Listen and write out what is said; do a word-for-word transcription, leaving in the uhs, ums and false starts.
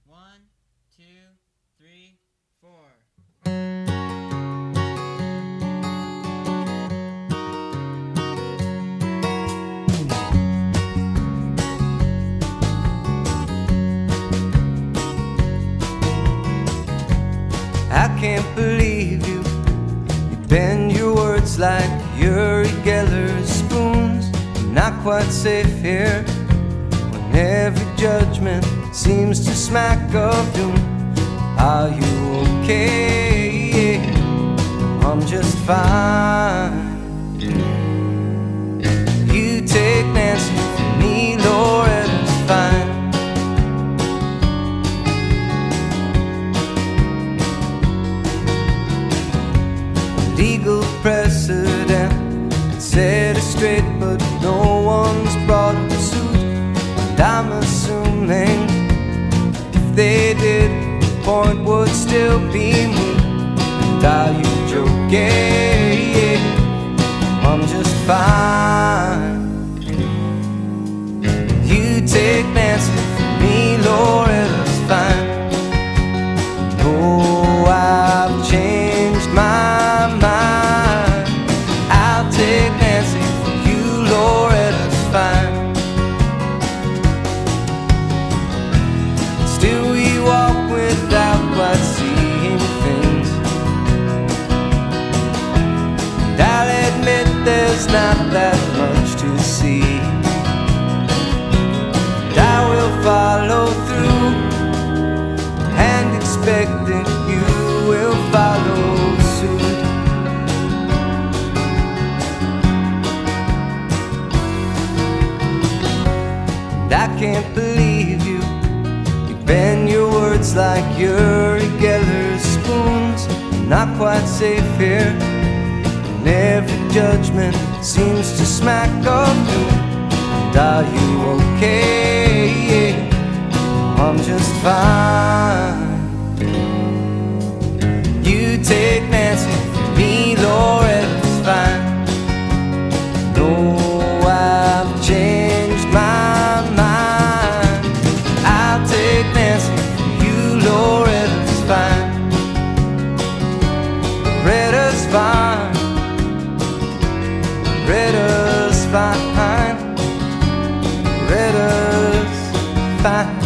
One, two, three, four. I can't believe you. You bend your words like Uri Geller's spoons. I'm not quite safe here when every judgment seems to smack of doom. Are you okay? I'm just fine. You take Nancy from me, Loretta's fine. Legal precedent set it straight, but no one's brought up a suit. And I'm assuming if they did, the point would still be moot. And are you joking? I'm just fine. You take Nancy from me, Loretta's fine. No, I've changed my mind. I'll take Nancy for you, Loretta's fine. Still we walk without quite seeing things, and I'll admit there's not that much to see. And I will follow through, and expect that you will follow suit. And I can't believe you. You bend your words like Uri Geller's spoons. I'm not quite safe here, and every judgment seems to smack of doom. And are you okay? I'm just fine. You take Nancy from me, Loretta's fine. No, I've changed my mind. I'll take Nancy from you, Loretta's fine. Loretta's fine. Loretta's fine. Loretta's fine.